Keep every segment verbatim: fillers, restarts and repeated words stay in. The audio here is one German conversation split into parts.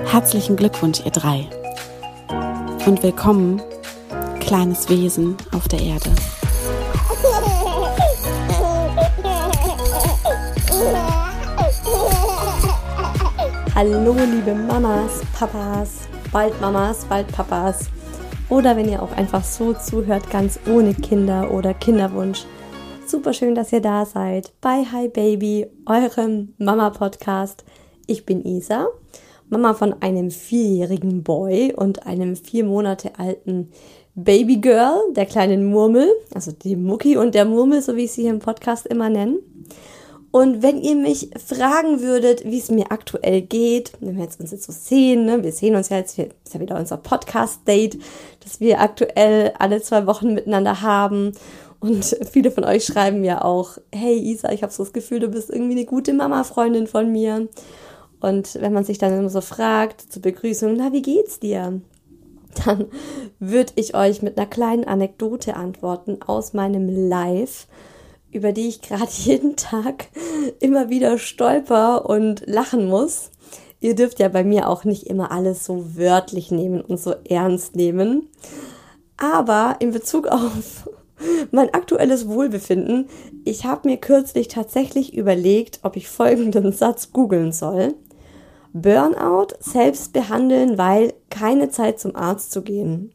Herzlichen Glückwunsch, ihr drei. Und willkommen, kleines Wesen auf der Erde. Hallo liebe Mamas, Papas, bald Mamas, bald Papas. Oder wenn ihr auch einfach so zuhört, ganz ohne Kinder oder Kinderwunsch. Super schön, dass ihr da seid bei Hi Baby, eurem Mama-Podcast. Ich bin Isa, Mama von einem vierjährigen Boy und einem vier Monate alten Babygirl, der kleinen Murmel, also die Mucki und der Murmel, so wie ich sie hier im Podcast immer nenne. Und wenn ihr mich fragen würdet, wie es mir aktuell geht, wenn wir jetzt uns jetzt so sehen, ne, wir sehen uns ja jetzt, das ist ja wieder unser Podcast-Date, das wir aktuell alle zwei Wochen miteinander haben. Und viele von euch schreiben ja auch, hey Isa, ich habe so das Gefühl, du bist irgendwie eine gute Mama-Freundin von mir. Und wenn man sich dann immer so fragt, zur Begrüßung, na, wie geht's dir? Dann würde ich euch mit einer kleinen Anekdote antworten aus meinem Live, über die ich gerade jeden Tag immer wieder stolper und lachen muss. Ihr dürft ja bei mir auch nicht immer alles so wörtlich nehmen und so ernst nehmen. Aber in Bezug auf mein aktuelles Wohlbefinden, ich habe mir kürzlich tatsächlich überlegt, ob ich folgenden Satz googeln soll. Burnout selbst behandeln, weil keine Zeit zum Arzt zu gehen.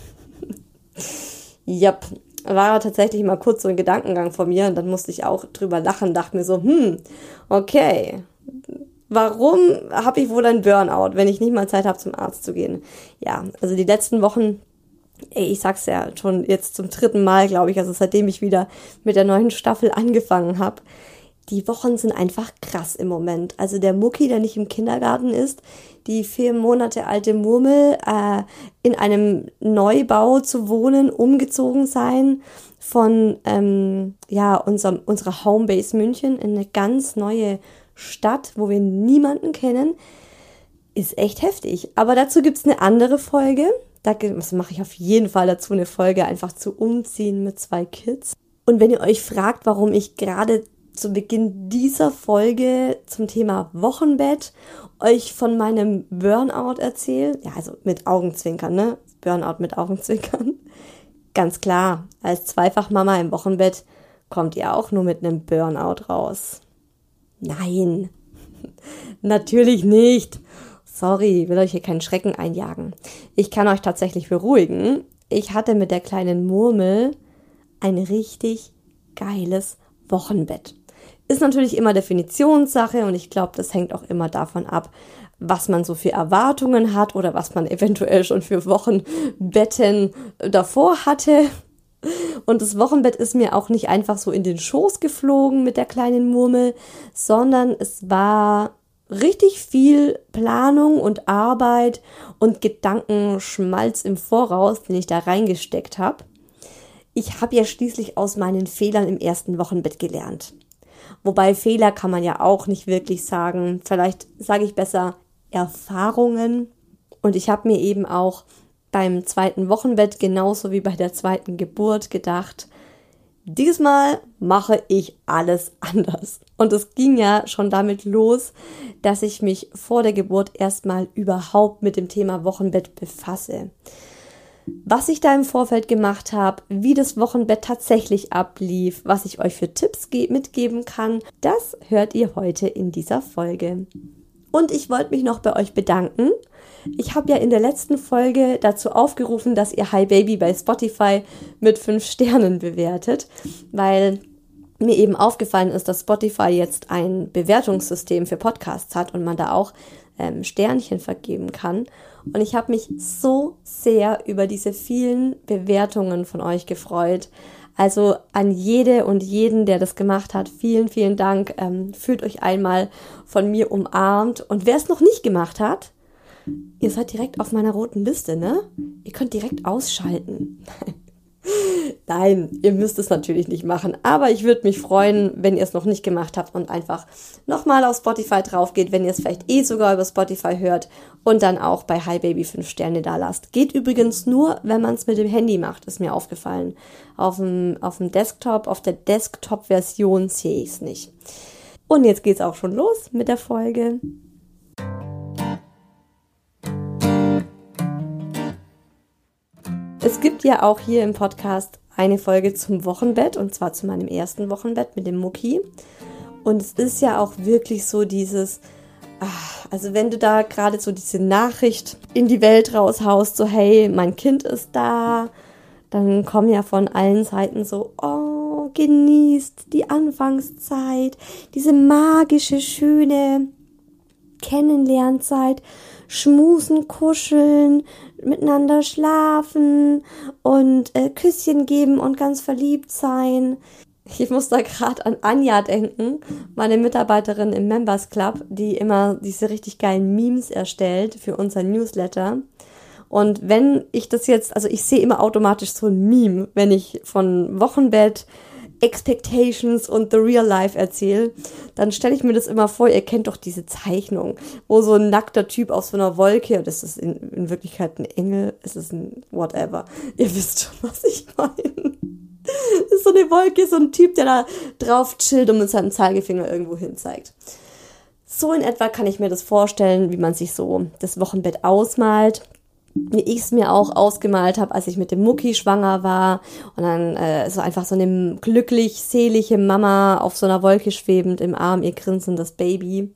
Jap. War tatsächlich mal kurz so ein Gedankengang von mir und dann musste ich auch drüber lachen, dachte mir so, hm, okay, warum habe ich wohl ein Burnout, wenn ich nicht mal Zeit habe, zum Arzt zu gehen? Ja, also die letzten Wochen, ey, ich sag's ja schon jetzt zum dritten Mal, glaube ich, also seitdem ich wieder mit der neuen Staffel angefangen habe, die Wochen sind einfach krass im Moment. Also der Mucki, der nicht im Kindergarten ist, die vier Monate alte Murmel, äh, in einem Neubau zu wohnen, umgezogen sein von ähm, ja unserem unserer Homebase München in eine ganz neue Stadt, wo wir niemanden kennen, ist echt heftig. Aber dazu gibt's eine andere Folge. Da mache ich auf jeden Fall dazu eine Folge, einfach zu umziehen mit zwei Kids. Und wenn ihr euch fragt, warum ich gerade zu Beginn dieser Folge zum Thema Wochenbett euch von meinem Burnout erzähle, ja, also mit Augenzwinkern, ne? Burnout mit Augenzwinkern. Ganz klar, als Zweifachmama im Wochenbett kommt ihr auch nur mit einem Burnout raus. Nein, natürlich nicht. Sorry, will euch hier keinen Schrecken einjagen. Ich kann euch tatsächlich beruhigen. Ich hatte mit der kleinen Murmel ein richtig geiles Wochenbett. Ist natürlich immer Definitionssache und ich glaube, das hängt auch immer davon ab, was man so für Erwartungen hat oder was man eventuell schon für Wochenbetten davor hatte. Und das Wochenbett ist mir auch nicht einfach so in den Schoß geflogen mit der kleinen Murmel, sondern es war richtig viel Planung und Arbeit und Gedankenschmalz im Voraus, den ich da reingesteckt habe. Ich habe ja schließlich aus meinen Fehlern im ersten Wochenbett gelernt. Wobei Fehler kann man ja auch nicht wirklich sagen. Vielleicht sage ich besser Erfahrungen. Und ich habe mir eben auch beim zweiten Wochenbett genauso wie bei der zweiten Geburt gedacht, diesmal mache ich alles anders. Und es ging ja schon damit los, dass ich mich vor der Geburt erstmal überhaupt mit dem Thema Wochenbett befasse. Was ich da im Vorfeld gemacht habe, wie das Wochenbett tatsächlich ablief, was ich euch für Tipps ge- mitgeben kann, das hört ihr heute in dieser Folge. Und ich wollte mich noch bei euch bedanken. Ich habe ja in der letzten Folge dazu aufgerufen, dass ihr Hi Baby bei Spotify mit fünf Sternen bewertet, weil mir eben aufgefallen ist, dass Spotify jetzt ein Bewertungssystem für Podcasts hat und man da auch ähm, Sternchen vergeben kann. Und ich habe mich so sehr über diese vielen Bewertungen von euch gefreut. Also an jede und jeden, der das gemacht hat, vielen, vielen Dank. Ähm, fühlt euch einmal von mir umarmt. Und wer es noch nicht gemacht hat, ihr seid direkt auf meiner roten Liste, ne? Ihr könnt direkt ausschalten. Nein, ihr müsst es natürlich nicht machen, aber ich würde mich freuen, wenn ihr es noch nicht gemacht habt und einfach nochmal auf Spotify drauf geht, wenn ihr es vielleicht eh sogar über Spotify hört und dann auch bei Hi Baby fünf Sterne da lasst. Geht übrigens nur, wenn man es mit dem Handy macht, ist mir aufgefallen. Auf dem, auf dem Desktop, auf der Desktop-Version sehe ich es nicht. Und jetzt geht's auch schon los mit der Folge. gibt ja auch hier im Podcast eine Folge zum Wochenbett, und zwar zu meinem ersten Wochenbett mit dem Mucki. Und es ist ja auch wirklich so dieses, ach, also wenn du da gerade so diese Nachricht in die Welt raushaust, so hey, mein Kind ist da, dann kommen ja von allen Seiten so, oh, genießt die Anfangszeit, diese magische, schöne Kennenlernzeit, schmusen, kuscheln, miteinander schlafen und äh, Küsschen geben und ganz verliebt sein. Ich muss da gerade an Anja denken, meine Mitarbeiterin im Members Club, die immer diese richtig geilen Memes erstellt für unser Newsletter. Und wenn ich das jetzt, also ich sehe immer automatisch so ein Meme, wenn ich von Wochenbett, Expectations und The Real Life erzähle, dann stelle ich mir das immer vor, ihr kennt doch diese Zeichnung, wo so ein nackter Typ auf so einer Wolke, das ist in, in Wirklichkeit ein Engel, es ist ein whatever, ihr wisst schon, was ich meine. Das ist so eine Wolke, so ein Typ, der da drauf chillt und mit seinem Zeigefinger irgendwo hin zeigt. So in etwa kann ich mir das vorstellen, wie man sich so das Wochenbett ausmalt. Wie ich es mir auch ausgemalt habe, als ich mit dem Mucki schwanger war und dann äh, so einfach so eine glücklich, selige Mama auf so einer Wolke schwebend, im Arm ihr grinsendes Baby.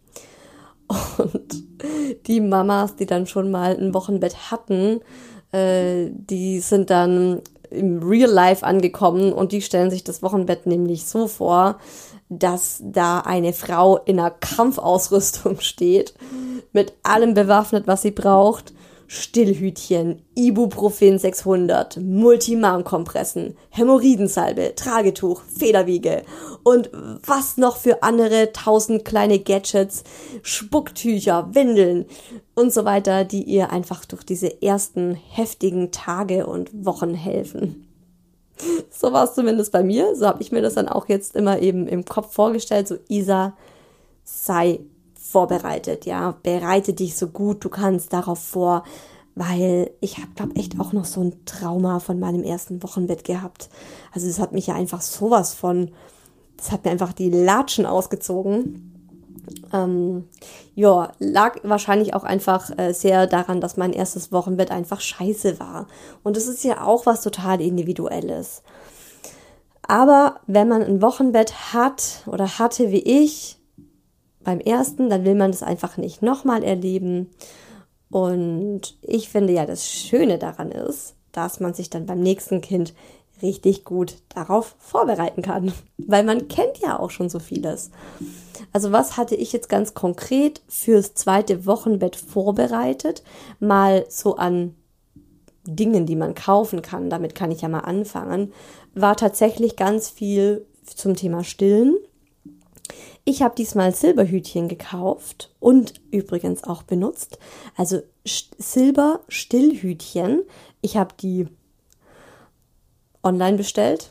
Und die Mamas, die dann schon mal ein Wochenbett hatten, äh, die sind dann im Real Life angekommen und die stellen sich das Wochenbett nämlich so vor, dass da eine Frau in einer Kampfausrüstung steht, mit allem bewaffnet, was sie braucht. Stillhütchen, Ibuprofen sechshundert, Multimarmkompressen, Hämorrhoidensalbe, Tragetuch, Federwiege und was noch für andere tausend kleine Gadgets, Spucktücher, Windeln und so weiter, die ihr einfach durch diese ersten heftigen Tage und Wochen helfen. So war es zumindest bei mir, so habe ich mir das dann auch jetzt immer eben im Kopf vorgestellt, so Isa, sei vorbereitet, ja, bereite dich so gut du kannst darauf vor, weil ich habe, glaube echt auch noch so ein Trauma von meinem ersten Wochenbett gehabt. Also das hat mich ja einfach sowas von, das hat mir einfach die Latschen ausgezogen. Ähm, ja, lag wahrscheinlich auch einfach äh, sehr daran, dass mein erstes Wochenbett einfach scheiße war. Und das ist ja auch was total Individuelles. Aber wenn man ein Wochenbett hat oder hatte wie ich, beim ersten, dann will man das einfach nicht nochmal erleben. Und ich finde ja, das Schöne daran ist, dass man sich dann beim nächsten Kind richtig gut darauf vorbereiten kann. Weil man kennt ja auch schon so vieles. Also was hatte ich jetzt ganz konkret fürs zweite Wochenbett vorbereitet? Mal so an Dingen, die man kaufen kann. Damit kann ich ja mal anfangen. War tatsächlich ganz viel zum Thema Stillen. Ich habe diesmal Silberhütchen gekauft und übrigens auch benutzt. Also Silber-Stillhütchen. Ich habe die online bestellt.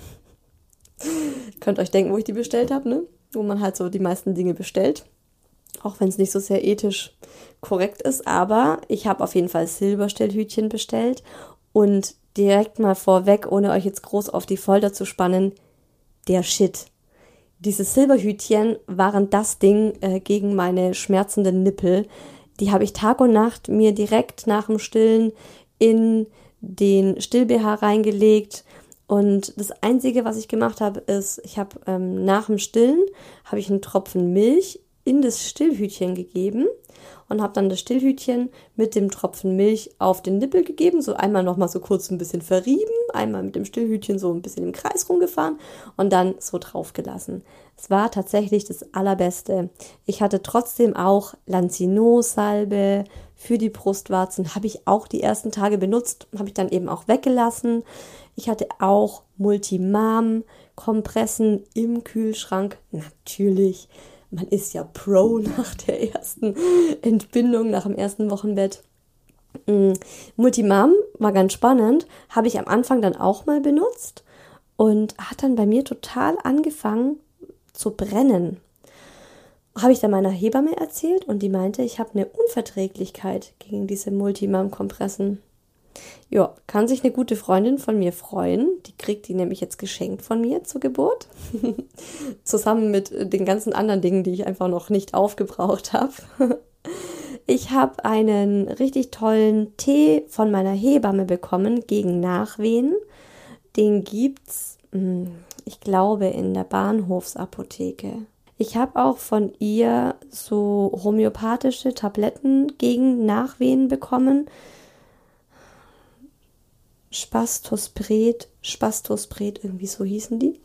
Könnt euch denken, wo ich die bestellt habe, ne? Wo man halt so die meisten Dinge bestellt. Auch wenn es nicht so sehr ethisch korrekt ist. Aber ich habe auf jeden Fall Silberstillhütchen bestellt. Und direkt mal vorweg, ohne euch jetzt groß auf die Folter zu spannen, der Shit. Diese Silberhütchen waren das Ding äh, gegen meine schmerzenden Nippel. Die habe ich Tag und Nacht mir direkt nach dem Stillen in den Still-B H reingelegt. Und das Einzige, was ich gemacht habe, ist, ich habe ähm, nach dem Stillen, habe ich einen Tropfen Milch in das Stillhütchen gegeben und habe dann das Stillhütchen mit dem Tropfen Milch auf den Nippel gegeben, so einmal nochmal so kurz ein bisschen verrieben, einmal mit dem Stillhütchen so ein bisschen im Kreis rumgefahren und dann so drauf gelassen. Es war tatsächlich das Allerbeste. Ich hatte trotzdem auch Lanzino-Salbe für die Brustwarzen, habe ich auch die ersten Tage benutzt, habe ich dann eben auch weggelassen. Ich hatte auch Multimarm-Kompressen im Kühlschrank, natürlich. Man ist ja Pro nach der ersten Entbindung, nach dem ersten Wochenbett. Multimarm war ganz spannend, habe ich am Anfang dann auch mal benutzt und hat dann bei mir total angefangen zu brennen. Habe ich dann meiner Hebamme erzählt und die meinte, ich habe eine Unverträglichkeit gegen diese Multimarm-Kompressen. Ja, kann sich eine gute Freundin von mir freuen. Die kriegt die nämlich jetzt geschenkt von mir zur Geburt. Zusammen mit den ganzen anderen Dingen, die ich einfach noch nicht aufgebraucht habe. Ich habe einen richtig tollen Tee von meiner Hebamme bekommen gegen Nachwehen. Den gibt's, ich glaube, in der Bahnhofsapotheke. Ich habe auch von ihr so homöopathische Tabletten gegen Nachwehen bekommen. Spastospret, Spastospret, irgendwie so hießen die.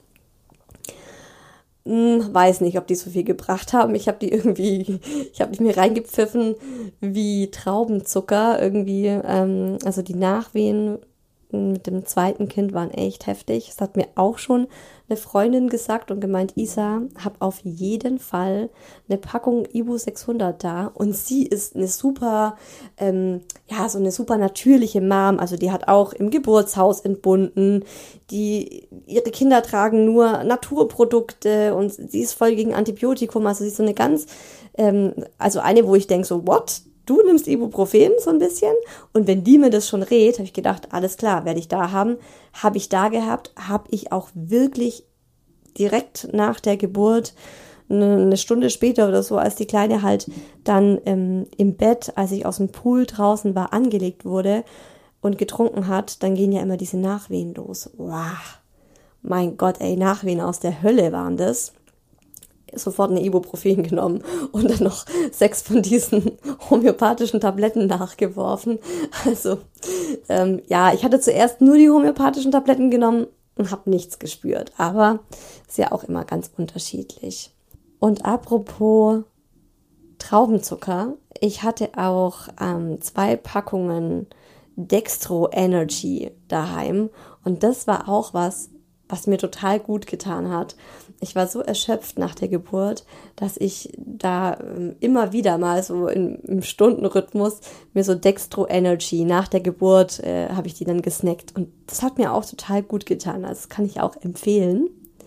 Hm, weiß nicht, ob die so viel gebracht haben. Ich habe die irgendwie, ich habe die mir reingepfiffen wie Traubenzucker irgendwie. Ähm, also die Nachwehen mit dem zweiten Kind waren echt heftig. Das hat mir auch schon eine Freundin gesagt und gemeint, Isa, hab auf jeden Fall eine Packung Ibu sechshundert da. Und sie ist eine super, ähm, ja, so eine super natürliche Mom. Also die hat auch im Geburtshaus entbunden. Die, ihre Kinder tragen nur Naturprodukte und sie ist voll gegen Antibiotikum. Also sie ist so eine ganz, ähm, also eine, wo ich denke so, what? Du nimmst Ibuprofen so ein bisschen und wenn die mir das schon rät, habe ich gedacht, alles klar, werde ich da haben, habe ich da gehabt, habe ich auch wirklich direkt nach der Geburt, eine Stunde später oder so, als die Kleine halt dann ähm, im Bett, als ich aus dem Pool draußen war, angelegt wurde und getrunken hat, dann gehen ja immer diese Nachwehen los. Wow, mein Gott, ey, Nachwehen aus der Hölle waren das. Sofort eine Ibuprofen genommen und dann noch sechs von diesen homöopathischen Tabletten nachgeworfen. Also ähm, ja, ich hatte zuerst nur die homöopathischen Tabletten genommen und habe nichts gespürt. Aber ist ja auch immer ganz unterschiedlich. Und apropos Traubenzucker, ich hatte auch ähm, zwei Packungen Dextro Energy daheim und das war auch was, was mir total gut getan hat. Ich war so erschöpft nach der Geburt, dass ich da ähm, immer wieder mal so in, im Stundenrhythmus mir so Dextro Energy nach der Geburt äh, habe ich die dann gesnackt und das hat mir auch total gut getan. Also das kann ich auch empfehlen.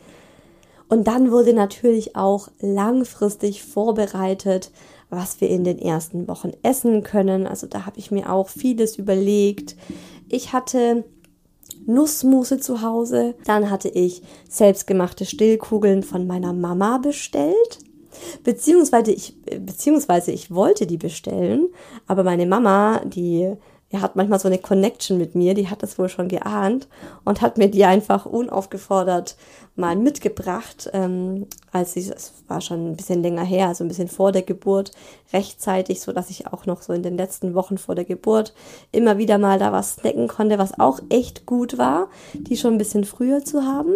Und dann wurde natürlich auch langfristig vorbereitet, was wir in den ersten Wochen essen können. Also da habe ich mir auch vieles überlegt. Ich hatte Nussmusse zu Hause. Dann hatte ich selbstgemachte Stillkugeln von meiner Mama bestellt. Beziehungsweise ich, beziehungsweise ich wollte die bestellen, aber meine Mama, die, die hat manchmal so eine Connection mit mir, die hat das wohl schon geahnt und hat mir die einfach unaufgefordert mal mitgebracht, ähm, als ich, es war schon ein bisschen länger her, also ein bisschen vor der Geburt, rechtzeitig, so dass ich auch noch so in den letzten Wochen vor der Geburt immer wieder mal da was snacken konnte, was auch echt gut war, die schon ein bisschen früher zu haben.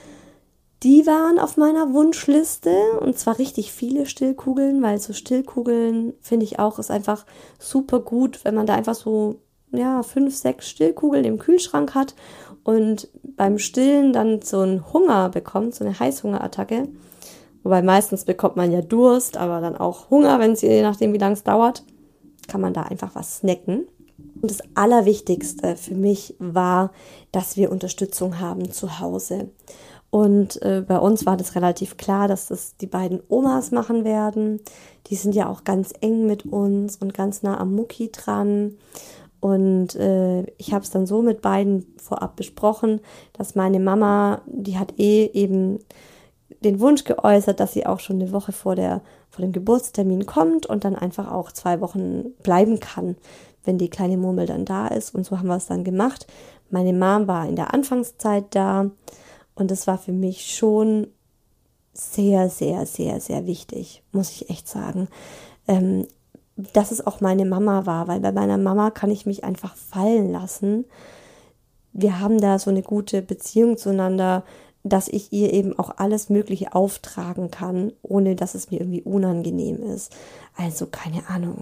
Die waren auf meiner Wunschliste und zwar richtig viele Stillkugeln, weil so Stillkugeln finde ich auch ist einfach super gut, wenn man da einfach so ja fünf, sechs Stillkugeln im Kühlschrank hat und beim Stillen dann so einen Hunger bekommt, so eine Heißhungerattacke. Wobei meistens bekommt man ja Durst, aber dann auch Hunger, wenn es je nachdem wie lange es dauert, kann man da einfach was snacken. Und das Allerwichtigste für mich war, dass wir Unterstützung haben zu Hause. Und äh, bei uns war das relativ klar, dass das die beiden Omas machen werden. Die sind ja auch ganz eng mit uns und ganz nah am Mucki dran. Und äh, ich habe es dann so mit beiden vorab besprochen, dass meine Mama, die hat eh eben den Wunsch geäußert, dass sie auch schon eine Woche vor der vor dem Geburtstermin kommt und dann einfach auch zwei Wochen bleiben kann, wenn die kleine Murmel dann da ist. Und so haben wir es dann gemacht. Meine Mom war in der Anfangszeit da. Und das war für mich schon sehr, sehr, sehr, sehr wichtig, muss ich echt sagen, ähm, dass es auch meine Mama war, weil bei meiner Mama kann ich mich einfach fallen lassen. Wir haben da so eine gute Beziehung zueinander, dass ich ihr eben auch alles Mögliche auftragen kann, ohne dass es mir irgendwie unangenehm ist. Also keine Ahnung.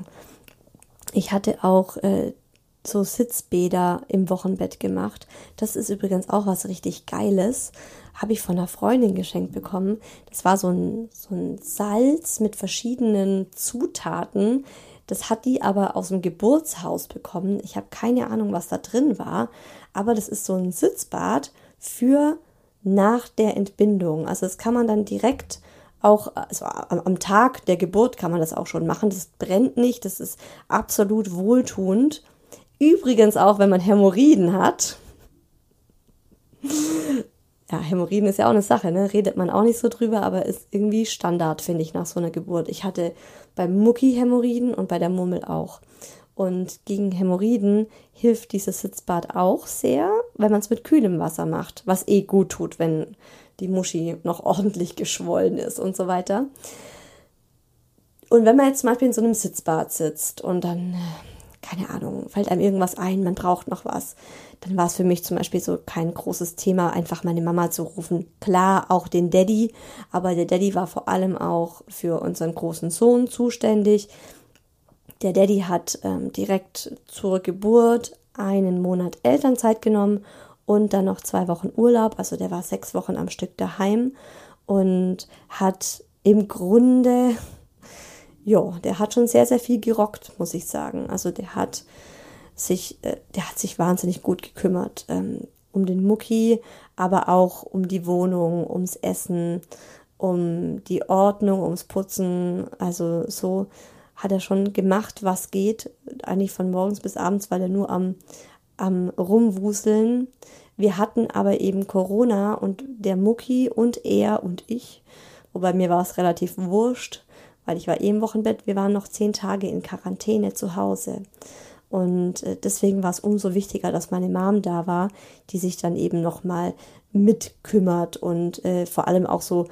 Ich hatte auch äh, so Sitzbäder im Wochenbett gemacht. Das ist übrigens auch was richtig Geiles. Habe ich von einer Freundin geschenkt bekommen. Das war so ein, so ein Salz mit verschiedenen Zutaten. Das hat die aber aus dem Geburtshaus bekommen. Ich habe keine Ahnung, was da drin war. Aber das ist so ein Sitzbad für nach der Entbindung. Also das kann man dann direkt auch, also am Tag der Geburt kann man das auch schon machen. Das brennt nicht. Das ist absolut wohltuend. Übrigens auch, wenn man Hämorrhoiden hat. Ja, Hämorrhoiden ist ja auch eine Sache, ne? Redet man auch nicht so drüber, aber ist irgendwie Standard, finde ich, nach so einer Geburt. Ich hatte beim Mucki Hämorrhoiden und bei der Murmel auch. Und gegen Hämorrhoiden hilft dieses Sitzbad auch sehr, wenn man es mit kühlem Wasser macht, was eh gut tut, wenn die Muschi noch ordentlich geschwollen ist und so weiter. Und wenn man jetzt zum Beispiel in so einem Sitzbad sitzt und dann, keine Ahnung, fällt einem irgendwas ein, man braucht noch was, dann war es für mich zum Beispiel so kein großes Thema, einfach meine Mama zu rufen. Klar, auch den Daddy, aber der Daddy war vor allem auch für unseren großen Sohn zuständig. Der Daddy hat ähm, direkt zur Geburt einen Monat Elternzeit genommen und dann noch zwei Wochen Urlaub. Also der war sechs Wochen am Stück daheim und hat im Grunde, ja, der hat schon sehr, sehr viel gerockt, muss ich sagen. Also der hat sich, äh, der hat sich wahnsinnig gut gekümmert ähm, um den Mucki, aber auch um die Wohnung, ums Essen, um die Ordnung, ums Putzen, also so hat er schon gemacht, was geht, eigentlich von morgens bis abends, weil er nur am, am Rumwuseln. Wir hatten aber eben Corona und der Mucki und er und ich, wobei mir war es relativ wurscht, weil ich war eh im Wochenbett, wir waren noch zehn Tage in Quarantäne zu Hause. Und deswegen war es umso wichtiger, dass meine Mom da war, die sich dann eben nochmal mitkümmert und äh, vor allem auch so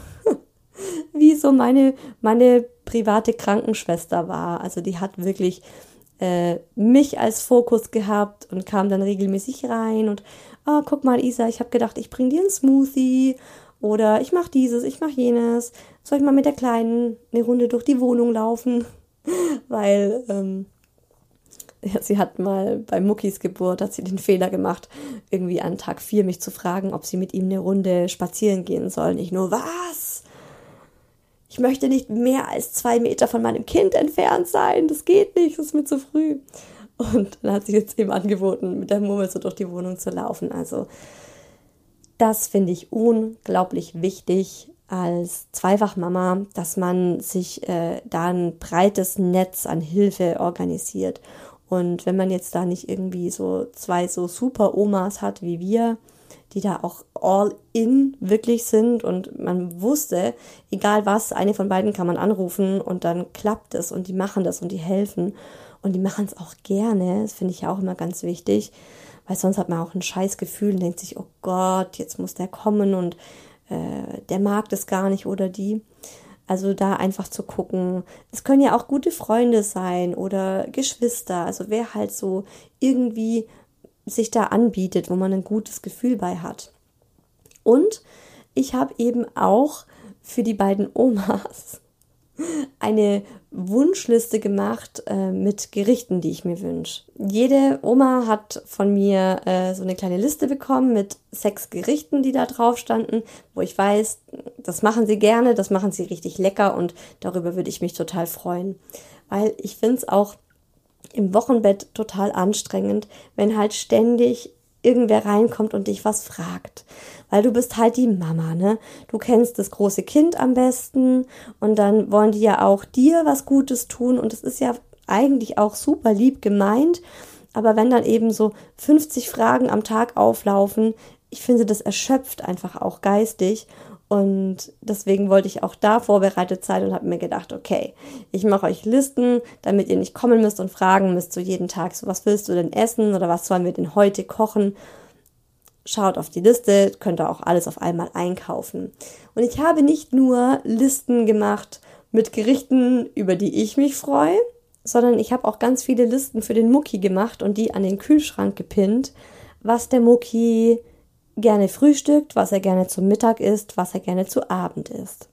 wie so meine, meine private Krankenschwester war. Also die hat wirklich äh, mich als Fokus gehabt und kam dann regelmäßig rein und ah, guck mal Isa, ich habe gedacht, ich bring dir einen Smoothie oder ich mache dieses, ich mache jenes. Soll ich mal mit der Kleinen eine Runde durch die Wohnung laufen? Weil ähm, ja, sie hat mal bei Muckis Geburt, hat sie den Fehler gemacht, irgendwie an Tag vier mich zu fragen, ob sie mit ihm eine Runde spazieren gehen soll. Ich nur, was? Ich möchte nicht mehr als zwei Meter von meinem Kind entfernt sein. Das geht nicht, das ist mir zu früh. Und dann hat sie jetzt eben angeboten, mit der Murmel so durch die Wohnung zu laufen. Also das finde ich unglaublich wichtig als Zweifachmama, dass man sich äh, da ein breites Netz an Hilfe organisiert. Und wenn man jetzt da nicht irgendwie so zwei so super Omas hat wie wir, die da auch all in wirklich sind und man wusste, egal was, eine von beiden kann man anrufen und dann klappt es und die machen das und die helfen und die machen es auch gerne, das finde ich ja auch immer ganz wichtig, weil sonst hat man auch ein scheiß Gefühl und denkt sich, oh Gott, jetzt muss der kommen und äh, der mag das gar nicht oder die. Also da einfach zu gucken, es können ja auch gute Freunde sein oder Geschwister, also wer halt so irgendwie sich da anbietet, wo man ein gutes Gefühl bei hat. Und ich habe eben auch für die beiden Omas eine Wunschliste gemacht äh, mit Gerichten, die ich mir wünsche. Jede Oma hat von mir äh, so eine kleine Liste bekommen mit sechs Gerichten, die da drauf standen, wo ich weiß, das machen sie gerne, das machen sie richtig lecker und darüber würde ich mich total freuen. Weil ich finde es auch im Wochenbett total anstrengend, wenn halt ständig irgendwer reinkommt und dich was fragt. Weil du bist halt die Mama, ne? Du kennst das große Kind am besten und dann wollen die ja auch dir was Gutes tun und es ist ja eigentlich auch super lieb gemeint, aber wenn dann eben so fünfzig Fragen am Tag auflaufen, ich finde, das erschöpft einfach auch geistig. Und deswegen wollte ich auch da vorbereitet sein und habe mir gedacht, okay, ich mache euch Listen, damit ihr nicht kommen müsst und fragen müsst so jeden Tag, so was willst du denn essen oder was sollen wir denn heute kochen? Schaut auf die Liste, könnt ihr auch alles auf einmal einkaufen. Und ich habe nicht nur Listen gemacht mit Gerichten, über die ich mich freue, sondern ich habe auch ganz viele Listen für den Mucki gemacht und die an den Kühlschrank gepinnt, was der Mucki gerne frühstückt, was er gerne zum Mittag isst, was er gerne zu Abend isst,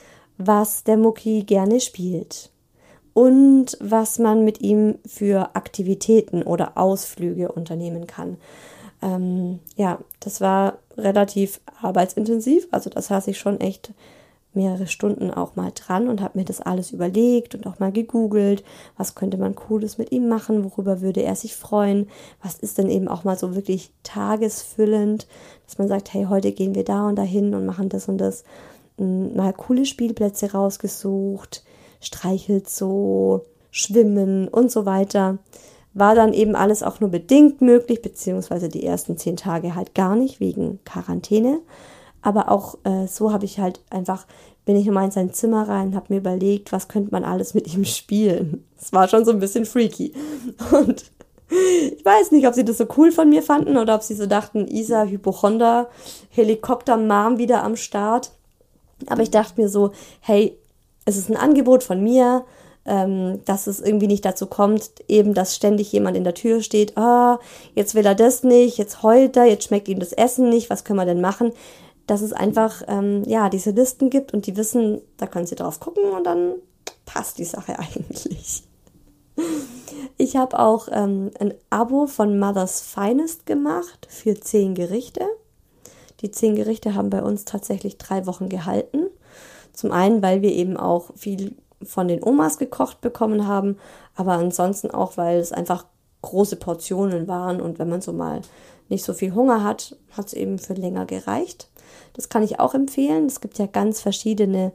was der Mucki gerne spielt und was man mit ihm für Aktivitäten oder Ausflüge unternehmen kann. Ähm, ja, das war relativ arbeitsintensiv, also das saß ich schon echt mehrere Stunden auch mal dran und habe mir das alles überlegt und auch mal gegoogelt, was könnte man Cooles mit ihm machen, worüber würde er sich freuen, was ist denn eben auch mal so wirklich tagesfüllend, dass man sagt, hey, heute gehen wir da und dahin und machen das und das, mal coole Spielplätze rausgesucht, streichelt so, schwimmen und so weiter. war dann eben alles auch nur bedingt möglich, beziehungsweise die ersten zehn Tage halt gar nicht, wegen Quarantäne. Aber auch äh, so habe ich halt einfach, bin ich immer in sein Zimmer rein, habe mir überlegt, was könnte man alles mit ihm spielen. Es war schon so ein bisschen freaky. Und ich weiß nicht, ob sie das so cool von mir fanden oder ob sie so dachten, Isa, Hypochonder, Helikopter-Mom wieder am Start. Aber ich dachte mir so, hey, es ist ein Angebot von mir, ähm, dass es irgendwie nicht dazu kommt, eben, dass ständig jemand in der Tür steht, ah, jetzt will er das nicht, jetzt heult er, jetzt schmeckt ihm das Essen nicht, was können wir denn machen? Dass es einfach, ähm, ja, diese Listen gibt und die wissen, da können sie drauf gucken und dann passt die Sache eigentlich. Ich habe auch ähm, ein Abo von Mother's Finest gemacht für zehn Gerichte. Die zehn Gerichte haben bei uns tatsächlich drei Wochen gehalten. Zum einen, weil wir eben auch viel von den Omas gekocht bekommen haben, aber ansonsten auch, weil es einfach große Portionen waren und wenn man so mal nicht so viel Hunger hat, hat es eben für länger gereicht. Das kann ich auch empfehlen. Es gibt ja ganz verschiedene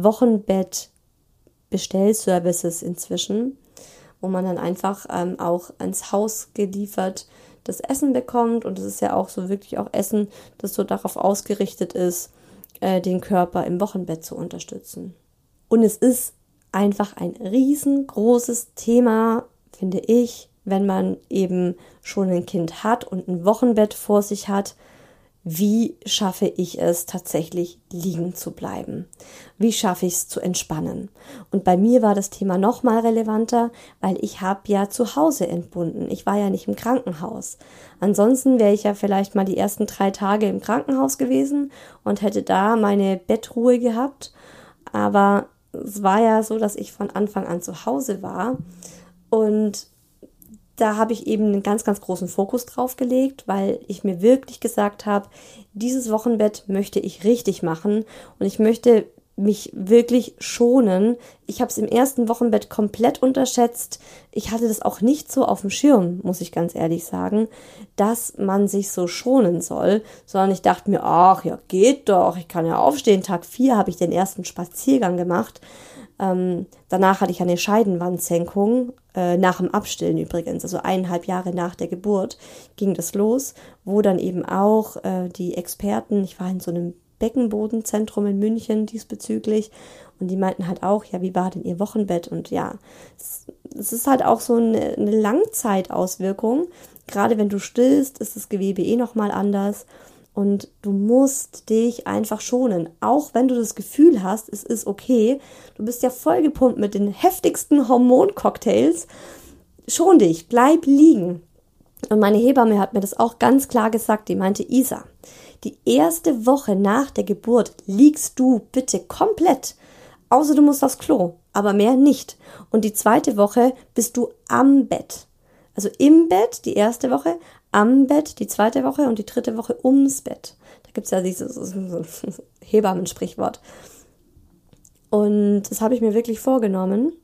Wochenbett-Bestellservices inzwischen, wo man dann einfach ähm, auch ans Haus geliefert das Essen bekommt. Und es ist ja auch so wirklich auch Essen, das so darauf ausgerichtet ist, äh, den Körper im Wochenbett zu unterstützen. Und es ist einfach ein riesengroßes Thema, finde ich, wenn man eben schon ein Kind hat und ein Wochenbett vor sich hat. Wie schaffe ich es tatsächlich liegen zu bleiben? Wie schaffe ich es zu entspannen? Und bei mir war das Thema noch mal relevanter, weil ich habe ja zu Hause entbunden. Ich war ja nicht im Krankenhaus. Ansonsten wäre ich ja vielleicht mal die ersten drei Tage im Krankenhaus gewesen und hätte da meine Bettruhe gehabt. Aber es war ja so, dass ich von Anfang an zu Hause war und da habe ich eben einen ganz, ganz großen Fokus drauf gelegt, weil ich mir wirklich gesagt habe, dieses Wochenbett möchte ich richtig machen und ich möchte mich wirklich schonen. Ich habe es im ersten Wochenbett komplett unterschätzt. Ich hatte das auch nicht so auf dem Schirm, muss ich ganz ehrlich sagen, dass man sich so schonen soll, sondern ich dachte mir, ach ja, geht doch, ich kann ja aufstehen. Tag vier habe ich den ersten Spaziergang gemacht. Ähm, danach hatte ich eine Scheidenwandsenkung, äh, nach dem Abstillen übrigens, also eineinhalb Jahre nach der Geburt ging das los, wo dann eben auch äh, die Experten, ich war in so einem Beckenbodenzentrum in München diesbezüglich und die meinten halt auch, ja, wie war denn ihr Wochenbett? Und ja, es, es ist halt auch so eine, eine Langzeitauswirkung, gerade wenn du stillst, ist das Gewebe eh nochmal anders. Und du musst dich einfach schonen, auch wenn du das Gefühl hast, es ist okay. Du bist ja vollgepumpt mit den heftigsten Hormoncocktails. Schon dich, bleib liegen. Und meine Hebamme hat mir das auch ganz klar gesagt. Die meinte, Isa, die erste Woche nach der Geburt liegst du bitte komplett. Außer du musst aufs Klo, aber mehr nicht. Und die zweite Woche bist du am Bett. Also im Bett, die erste Woche, am Bett, die zweite Woche und die dritte Woche ums Bett. Da gibt es ja dieses so, so Hebammensprichwort. Und das habe ich mir wirklich vorgenommen,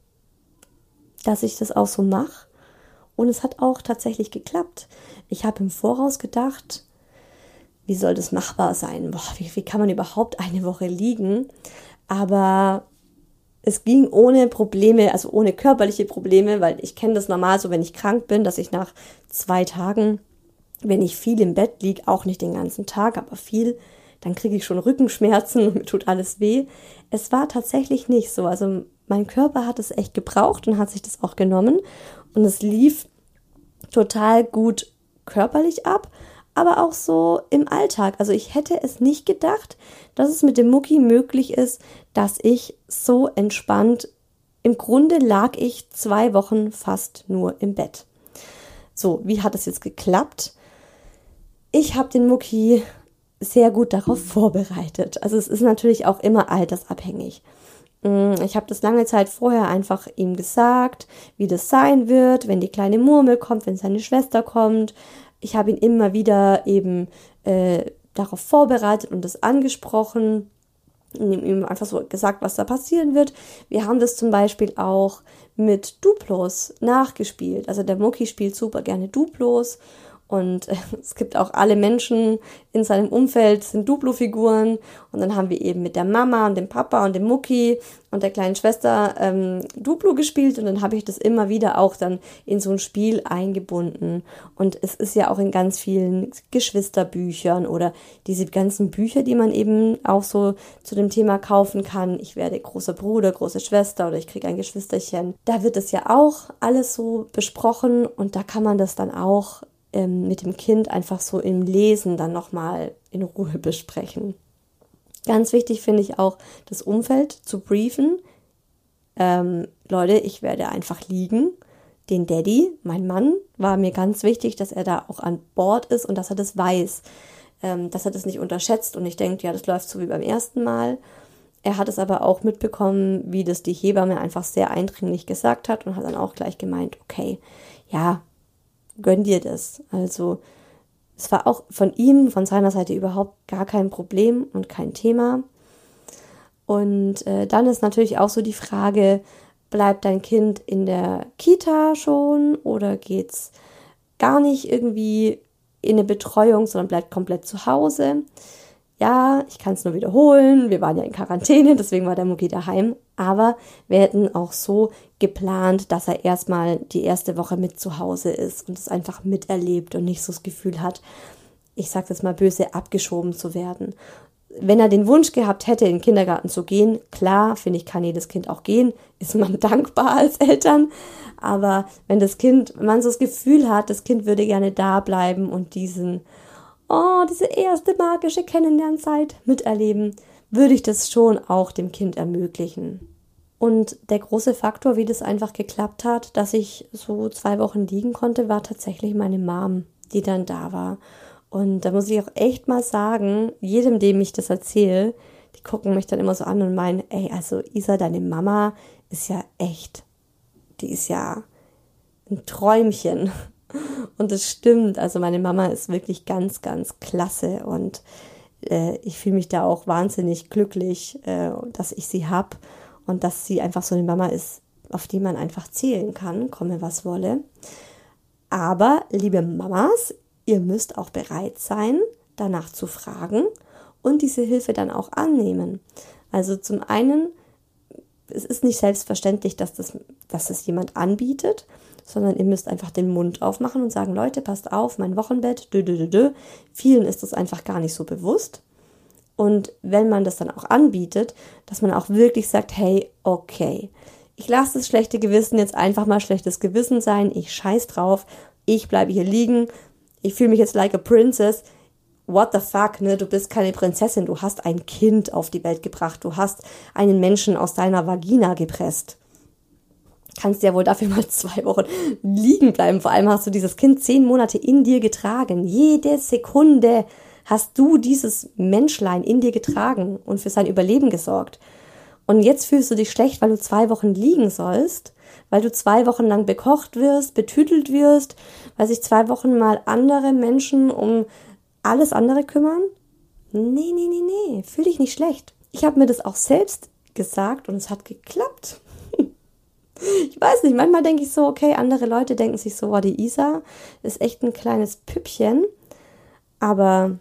dass ich das auch so mache. Und es hat auch tatsächlich geklappt. Ich habe im Voraus gedacht, wie soll das machbar sein? Boah, wie, wie kann man überhaupt eine Woche liegen? Aber es ging ohne Probleme, also ohne körperliche Probleme, weil ich kenne das normal so, wenn ich krank bin, dass ich nach zwei Tagen, wenn ich viel im Bett liege, auch nicht den ganzen Tag, aber viel, dann kriege ich schon Rückenschmerzen und mir tut alles weh. Es war tatsächlich nicht so. Also mein Körper hat es echt gebraucht und hat sich das auch genommen und es lief total gut körperlich ab, aber auch so im Alltag. Also ich hätte es nicht gedacht, dass es mit dem Mucki möglich ist, dass ich so entspannt, im Grunde lag ich zwei Wochen fast nur im Bett. So, wie hat es jetzt geklappt? Ich habe den Mucki sehr gut darauf vorbereitet. Also es ist natürlich auch immer altersabhängig. Ich habe das lange Zeit vorher einfach ihm gesagt, wie das sein wird, wenn die kleine Murmel kommt, wenn seine Schwester kommt. Ich habe ihn immer wieder eben äh, darauf vorbereitet und das angesprochen und ihm einfach so gesagt, was da passieren wird. Wir haben das zum Beispiel auch mit Duplos nachgespielt. Also der Mucki spielt super gerne Duplos Und äh, es gibt auch alle Menschen in seinem Umfeld sind Duplo-Figuren. Und dann haben wir eben mit der Mama und dem Papa und dem Mucki und der kleinen Schwester ähm, Duplo gespielt. Und dann habe ich das immer wieder auch dann in so ein Spiel eingebunden. Und es ist ja auch in ganz vielen Geschwisterbüchern oder diese ganzen Bücher, die man eben auch so zu dem Thema kaufen kann. Ich werde großer Bruder, große Schwester oder ich kriege ein Geschwisterchen. Da wird es ja auch alles so besprochen und da kann man das dann auch mit dem Kind einfach so im Lesen dann nochmal in Ruhe besprechen. Ganz wichtig finde ich auch, das Umfeld zu briefen. Ähm, Leute, ich werde einfach liegen. Den Daddy, mein Mann, war mir ganz wichtig, dass er da auch an Bord ist und dass er das weiß. Ähm, dass er das nicht unterschätzt und nicht denkt, ja, das läuft so wie beim ersten Mal. Er hat es aber auch mitbekommen, wie das die Hebamme einfach sehr eindringlich gesagt hat und hat dann auch gleich gemeint, okay, ja, gönn dir das. Also es war auch von ihm, von seiner Seite überhaupt gar kein Problem und kein Thema. Und äh, dann ist natürlich auch so die Frage, bleibt dein Kind in der Kita schon oder geht's gar nicht irgendwie in eine Betreuung, sondern bleibt komplett zu Hause? Ja, ich kann es nur wiederholen, wir waren ja in Quarantäne, deswegen war der Mucki daheim, aber wir hätten auch so geplant, dass er erstmal die erste Woche mit zu Hause ist und es einfach miterlebt und nicht so das Gefühl hat, ich sag's jetzt mal böse, abgeschoben zu werden. Wenn er den Wunsch gehabt hätte, in den Kindergarten zu gehen, klar, finde ich, kann jedes Kind auch gehen, ist man dankbar als Eltern, aber wenn das Kind, wenn man so das Gefühl hat, das Kind würde gerne da bleiben und diesen oh, diese erste magische Kennenlernzeit miterleben, würde ich das schon auch dem Kind ermöglichen. Und der große Faktor, wie das einfach geklappt hat, dass ich so zwei Wochen liegen konnte, war tatsächlich meine Mom, die dann da war. Und da muss ich auch echt mal sagen, jedem, dem ich das erzähle, die gucken mich dann immer so an und meinen, ey, also Isa, deine Mama ist ja echt, die ist ja ein Träumchen. Und das stimmt, also meine Mama ist wirklich ganz, ganz klasse und äh, ich fühle mich da auch wahnsinnig glücklich, äh, dass ich sie habe und dass sie einfach so eine Mama ist, auf die man einfach zählen kann, komme was wolle. Aber, liebe Mamas, ihr müsst auch bereit sein, danach zu fragen und diese Hilfe dann auch annehmen. Also zum einen, es ist nicht selbstverständlich, dass das, dass das jemand anbietet, sondern ihr müsst einfach den Mund aufmachen und sagen, Leute, passt auf, mein Wochenbett, dö, dö, dö, dö. Vielen ist das einfach gar nicht so bewusst. Und wenn man das dann auch anbietet, dass man auch wirklich sagt, hey, okay, ich lasse das schlechte Gewissen jetzt einfach mal schlechtes Gewissen sein, ich scheiß drauf, ich bleibe hier liegen, ich fühle mich jetzt like a princess, what the fuck, ne, du bist keine Prinzessin, du hast ein Kind auf die Welt gebracht, du hast einen Menschen aus deiner Vagina gepresst. Kannst ja wohl dafür mal zwei Wochen liegen bleiben. Vor allem hast du dieses Kind zehn Monate in dir getragen. Jede Sekunde hast du dieses Menschlein in dir getragen und für sein Überleben gesorgt. Und jetzt fühlst du dich schlecht, weil du zwei Wochen liegen sollst, weil du zwei Wochen lang bekocht wirst, betütelt wirst, weil sich zwei Wochen mal andere Menschen um alles andere kümmern. Nee, nee, nee, nee, fühl dich nicht schlecht. Ich habe mir das auch selbst gesagt und es hat geklappt. Ich weiß nicht, manchmal denke ich so, okay, andere Leute denken sich so, oh, die Isa ist echt ein kleines Püppchen, aber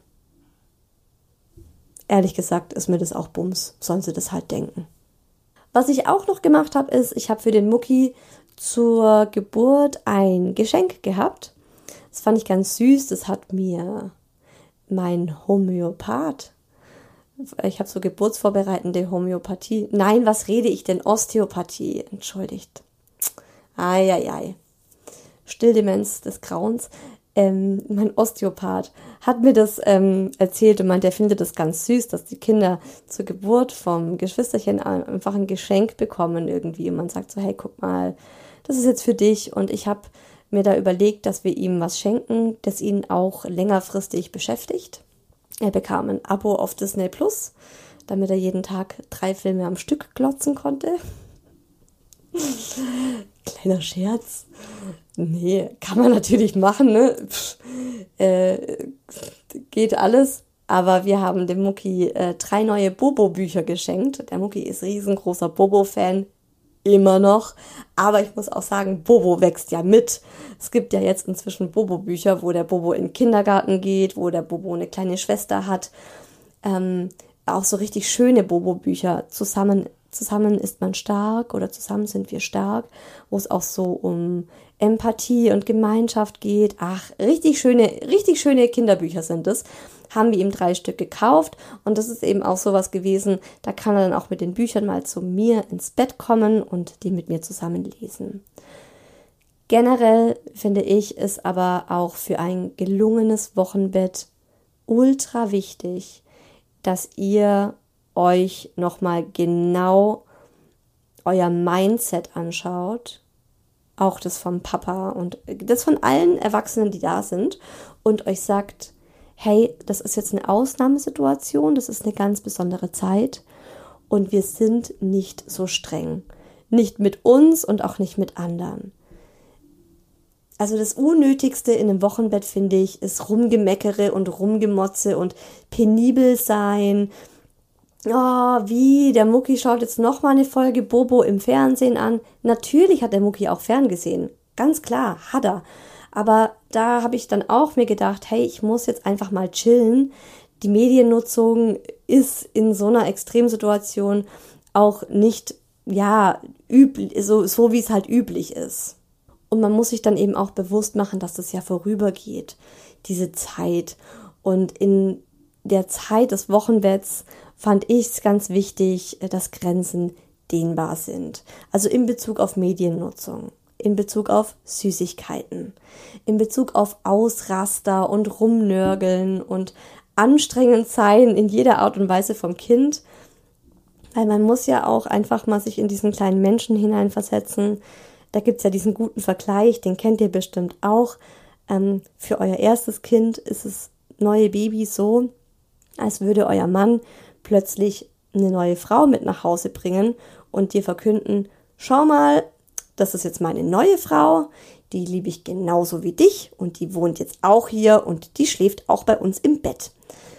ehrlich gesagt ist mir das auch Bums, sollen sie das halt denken. Was ich auch noch gemacht habe, ist, ich habe für den Mucki zur Geburt ein Geschenk gehabt. Das fand ich ganz süß, das hat mir mein Homöopath, ich habe so geburtsvorbereitende Homöopathie. Nein, was rede ich denn? Osteopathie, entschuldigt. Eieiei. Stilldemenz des Grauens. Ähm, mein Osteopath hat mir das ähm, erzählt und meint, er findet das ganz süß, dass die Kinder zur Geburt vom Geschwisterchen einfach ein Geschenk bekommen irgendwie. Und man sagt so, hey, guck mal, das ist jetzt für dich. Und ich habe mir da überlegt, dass wir ihm was schenken, das ihn auch längerfristig beschäftigt. Er bekam ein Abo auf Disney Plus, damit er jeden Tag drei Filme am Stück glotzen konnte. Kleiner Scherz. Nee, kann man natürlich machen, ne? Pff, äh, geht alles. Aber wir haben dem Mucki äh, drei neue Bobo-Bücher geschenkt. Der Mucki ist riesengroßer Bobo-Fan. immer noch. Aber ich muss auch sagen, Bobo wächst ja mit. Es gibt ja jetzt inzwischen Bobo-Bücher, wo der Bobo in den Kindergarten geht, wo der Bobo eine kleine Schwester hat. Ähm, auch so richtig schöne Bobo-Bücher. Zusammen, zusammen ist man stark oder zusammen sind wir stark, wo es auch so um Empathie und Gemeinschaft geht. Ach, richtig schöne, richtig schöne Kinderbücher sind es. Haben wir ihm drei Stück gekauft und das ist eben auch sowas gewesen, da kann er dann auch mit den Büchern mal zu mir ins Bett kommen und die mit mir zusammen lesen. Generell finde ich es aber auch für ein gelungenes Wochenbett ultra wichtig, dass ihr euch nochmal genau euer Mindset anschaut, auch das vom Papa und das von allen Erwachsenen, die da sind, und euch sagt, hey, das ist jetzt eine Ausnahmesituation, das ist eine ganz besondere Zeit und wir sind nicht so streng. Nicht mit uns und auch nicht mit anderen. Also das Unnötigste in einem Wochenbett, finde ich, ist Rumgemeckere und Rumgemotze und penibel sein. Oh, wie, der Mucki schaut jetzt nochmal eine Folge Bobo im Fernsehen an. Natürlich hat der Mucki auch ferngesehen. Ganz klar, hat er. Aber da habe ich dann auch mir gedacht, hey, ich muss jetzt einfach mal chillen. Die Mediennutzung ist in so einer Extremsituation auch nicht, ja, üblich, so, so wie es halt üblich ist. Und man muss sich dann eben auch bewusst machen, dass das ja vorübergeht, diese Zeit. Und in der Zeit des Wochenbetts fand ich es ganz wichtig, dass Grenzen dehnbar sind. Also in Bezug auf Mediennutzung. In Bezug auf Süßigkeiten, in Bezug auf Ausraster und Rumnörgeln und anstrengend sein in jeder Art und Weise vom Kind, weil man muss ja auch einfach mal sich in diesen kleinen Menschen hineinversetzen. Da gibt's ja diesen guten Vergleich, den kennt ihr bestimmt auch. Ähm, für euer erstes Kind ist das neue Baby so, als würde euer Mann plötzlich eine neue Frau mit nach Hause bringen und dir verkünden, schau mal, das ist jetzt meine neue Frau, die liebe ich genauso wie dich und die wohnt jetzt auch hier und die schläft auch bei uns im Bett.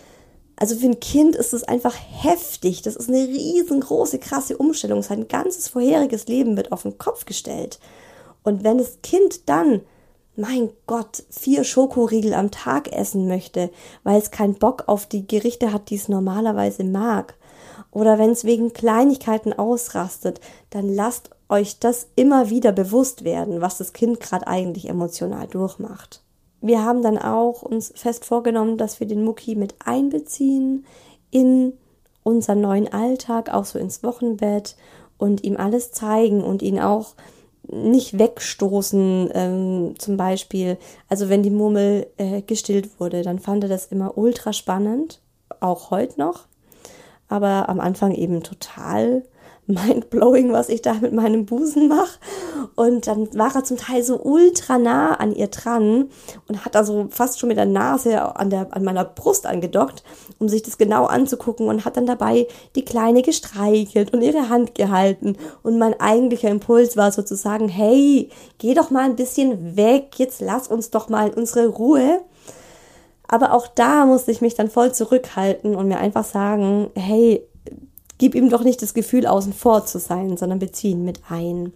Also für ein Kind ist es einfach heftig, das ist eine riesengroße, krasse Umstellung, sein ganzes vorheriges Leben wird auf den Kopf gestellt. Und wenn das Kind dann, mein Gott, vier Schokoriegel am Tag essen möchte, weil es keinen Bock auf die Gerichte hat, die es normalerweise mag, oder wenn es wegen Kleinigkeiten ausrastet, dann lasst euch das immer wieder bewusst werden, was das Kind gerade eigentlich emotional durchmacht. Wir haben dann auch uns fest vorgenommen, dass wir den Mucki mit einbeziehen in unseren neuen Alltag, auch so ins Wochenbett und ihm alles zeigen und ihn auch nicht wegstoßen, ähm, zum Beispiel. Also wenn die Murmel äh, gestillt wurde, dann fand er das immer ultra spannend, auch heute noch. Aber am Anfang eben total mindblowing, was ich da mit meinem Busen mache. Und dann war er zum Teil so ultra nah an ihr dran und hat also fast schon mit der Nase an, der, an meiner Brust angedockt, um sich das genau anzugucken, und hat dann dabei die Kleine gestreichelt und ihre Hand gehalten. Und mein eigentlicher Impuls war sozusagen, hey, geh doch mal ein bisschen weg, jetzt lass uns doch mal unsere Ruhe. Aber auch da musste ich mich dann voll zurückhalten und mir einfach sagen, hey, gib ihm doch nicht das Gefühl, außen vor zu sein, sondern bezieh ihn mit ein.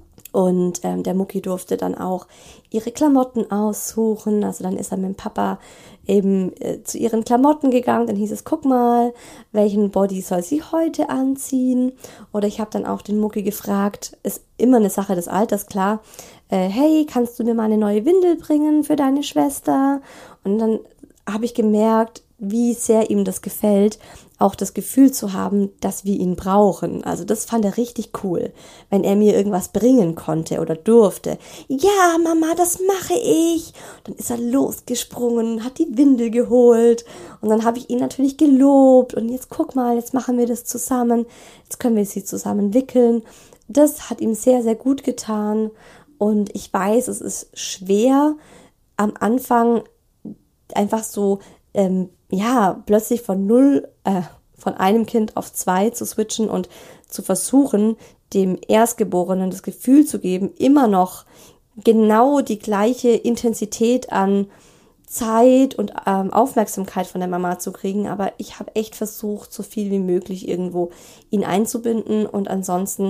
Und ähm, der Mucki durfte dann auch ihre Klamotten aussuchen. Also dann ist er mit dem Papa eben äh, zu ihren Klamotten gegangen. Dann hieß es, guck mal, welchen Body soll sie heute anziehen? Oder ich habe dann auch den Mucki gefragt, ist immer eine Sache des Alters, klar. Äh, hey, kannst du mir mal eine neue Windel bringen für deine Schwester? Und dann habe ich gemerkt, wie sehr ihm das gefällt, auch das Gefühl zu haben, dass wir ihn brauchen. Also das fand er richtig cool, wenn er mir irgendwas bringen konnte oder durfte. Ja, Mama, das mache ich. Dann ist er losgesprungen, hat die Windel geholt und dann habe ich ihn natürlich gelobt und jetzt guck mal, jetzt machen wir das zusammen, jetzt können wir sie zusammen wickeln. Das hat ihm sehr, sehr gut getan und ich weiß, es ist schwer am Anfang einfach so ähm, ja, plötzlich von null, äh, von einem Kind auf zwei zu switchen und zu versuchen, dem Erstgeborenen das Gefühl zu geben, immer noch genau die gleiche Intensität an Zeit und ähm, Aufmerksamkeit von der Mama zu kriegen. Aber ich habe echt versucht, so viel wie möglich irgendwo ihn einzubinden und ansonsten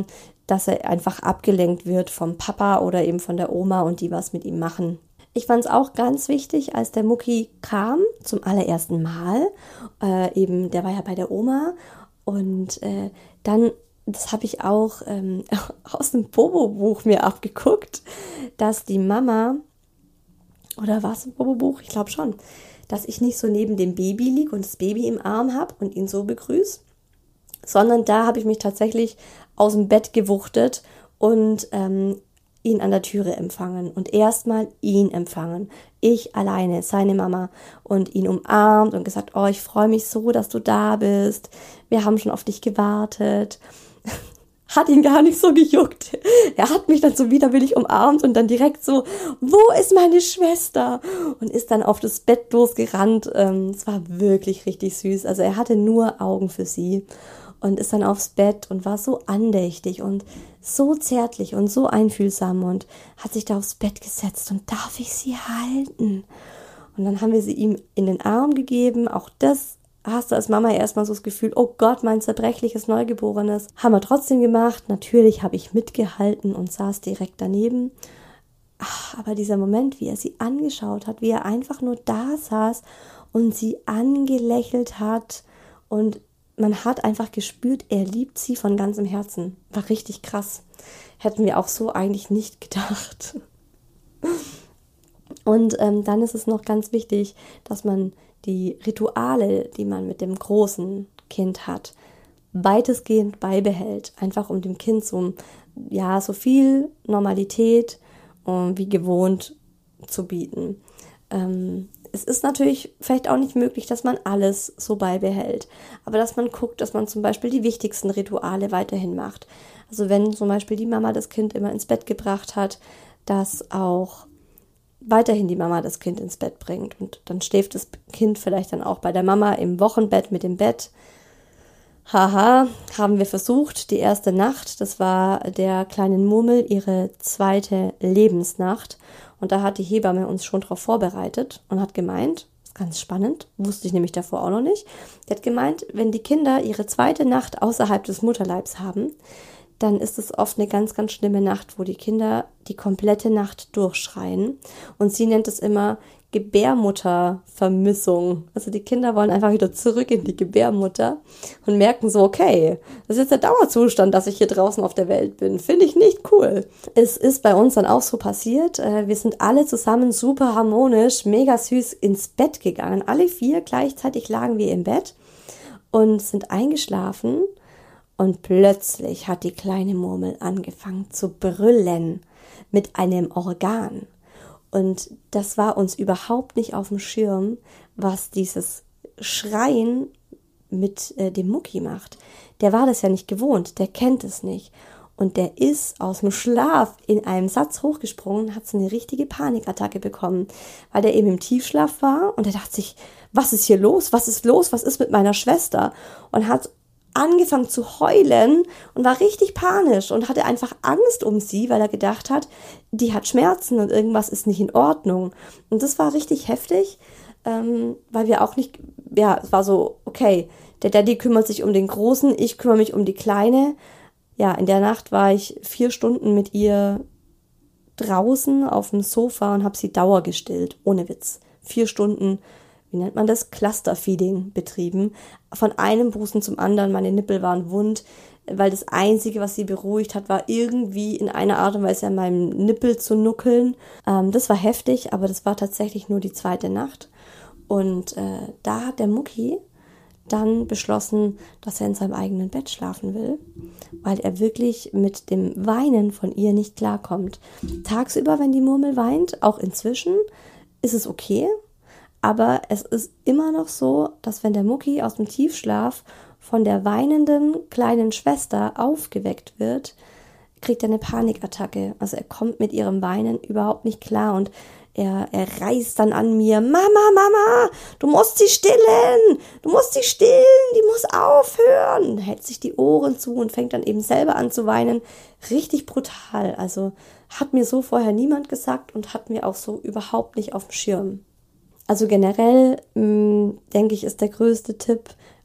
dass er einfach abgelenkt wird vom Papa oder eben von der Oma und die was mit ihm machen. Ich fand es auch ganz wichtig, als der Mucki kam zum allerersten Mal, äh, eben, der war ja bei der Oma und äh, dann, das habe ich auch ähm, aus dem Bobo-Buch mir abgeguckt, dass die Mama, oder war es ein Bobo-Buch? Ich glaube schon, dass ich nicht so neben dem Baby liege und das Baby im Arm habe und ihn so begrüße, sondern da habe ich mich tatsächlich aus dem Bett gewuchtet und ähm, ihn an der Türe empfangen und erstmal ihn empfangen. Ich alleine, seine Mama, und ihn umarmt und gesagt, oh, ich freue mich so, dass du da bist. Wir haben schon auf dich gewartet. Hat ihn gar nicht so gejuckt. Er hat mich dann so widerwillig umarmt und dann direkt so, wo ist meine Schwester? Und ist dann auf das Bett losgerannt. Ähm, es war wirklich richtig süß. Also er hatte nur Augen für sie und ist dann aufs Bett und war so andächtig und so zärtlich und so einfühlsam und hat sich da aufs Bett gesetzt und darf ich sie halten? Und dann haben wir sie ihm in den Arm gegeben. Auch das hast du als Mama erstmal so das Gefühl, oh Gott, mein zerbrechliches Neugeborenes. Haben wir trotzdem gemacht. Natürlich habe ich mitgehalten und saß direkt daneben. Ach, aber dieser Moment, wie er sie angeschaut hat, wie er einfach nur da saß und sie angelächelt hat und man hat einfach gespürt, er liebt sie von ganzem Herzen. War richtig krass. Hätten wir auch so eigentlich nicht gedacht. Und ähm, dann ist es noch ganz wichtig, dass man die Rituale, die man mit dem großen Kind hat, weitestgehend beibehält. Einfach um dem Kind so, ja, so viel Normalität um, wie gewohnt zu bieten. Ähm, Es ist natürlich vielleicht auch nicht möglich, dass man alles so beibehält, aber dass man guckt, dass man zum Beispiel die wichtigsten Rituale weiterhin macht. Also wenn zum Beispiel die Mama das Kind immer ins Bett gebracht hat, dass auch weiterhin die Mama das Kind ins Bett bringt und dann schläft das Kind vielleicht dann auch bei der Mama im Wochenbett mit dem Bett. Haha, haben wir versucht, die erste Nacht, das war der kleinen Murmel ihre zweite Lebensnacht. Und da hat die Hebamme uns schon darauf vorbereitet und hat gemeint, das ist ganz spannend, wusste ich nämlich davor auch noch nicht, die hat gemeint, wenn die Kinder ihre zweite Nacht außerhalb des Mutterleibs haben, dann ist es oft eine ganz, ganz schlimme Nacht, wo die Kinder die komplette Nacht durchschreien. Und sie nennt es immer Gebärmuttervermissung. Also die Kinder wollen einfach wieder zurück in die Gebärmutter und merken so, okay, das ist jetzt der Dauerzustand, dass ich hier draußen auf der Welt bin. Finde ich nicht cool. Es ist bei uns dann auch so passiert. Wir sind alle zusammen super harmonisch, mega süß ins Bett gegangen. Alle vier gleichzeitig lagen wir im Bett und sind eingeschlafen. Und plötzlich hat die kleine Murmel angefangen zu brüllen mit einem Organ. Und das war uns überhaupt nicht auf dem Schirm, was dieses Schreien mit äh, dem Mucki macht. Der war das ja nicht gewohnt, der kennt es nicht. Und der ist aus dem Schlaf in einem Satz hochgesprungen, hat so eine richtige Panikattacke bekommen, weil der eben im Tiefschlaf war und er dachte sich, was ist hier los, was ist los, was ist mit meiner Schwester? Und hat angefangen zu heulen und war richtig panisch und hatte einfach Angst um sie, weil er gedacht hat, die hat Schmerzen und irgendwas ist nicht in Ordnung. Und das war richtig heftig, ähm, weil wir auch nicht, ja, es war so, okay, der Daddy kümmert sich um den Großen, ich kümmere mich um die Kleine. Ja, in der Nacht war ich vier Stunden mit ihr draußen auf dem Sofa und habe sie dauergestillt, ohne Witz. Vier Stunden, wie nennt man das? Clusterfeeding betrieben. Von einem Busen zum anderen, meine Nippel waren wund, weil das Einzige, was sie beruhigt hat, war irgendwie in einer Art und Weise an meinem Nippel zu nuckeln. Ähm, das war heftig, aber das war tatsächlich nur die zweite Nacht. Und äh, da hat der Mucki dann beschlossen, dass er in seinem eigenen Bett schlafen will, weil er wirklich mit dem Weinen von ihr nicht klarkommt. Tagsüber, wenn die Murmel weint, auch inzwischen, ist es okay. Aber es ist immer noch so, dass wenn der Mucki aus dem Tiefschlaf von der weinenden kleinen Schwester aufgeweckt wird, kriegt er eine Panikattacke. Also er kommt mit ihrem Weinen überhaupt nicht klar und er, er reißt dann an mir, Mama, Mama, du musst sie stillen, du musst sie stillen, die muss aufhören. Hält sich die Ohren zu und fängt dann eben selber an zu weinen. Richtig brutal. Also hat mir so vorher niemand gesagt und hat mir auch so überhaupt nicht auf dem Schirm. Also generell, mh, denke ich, ist der größte Tipp,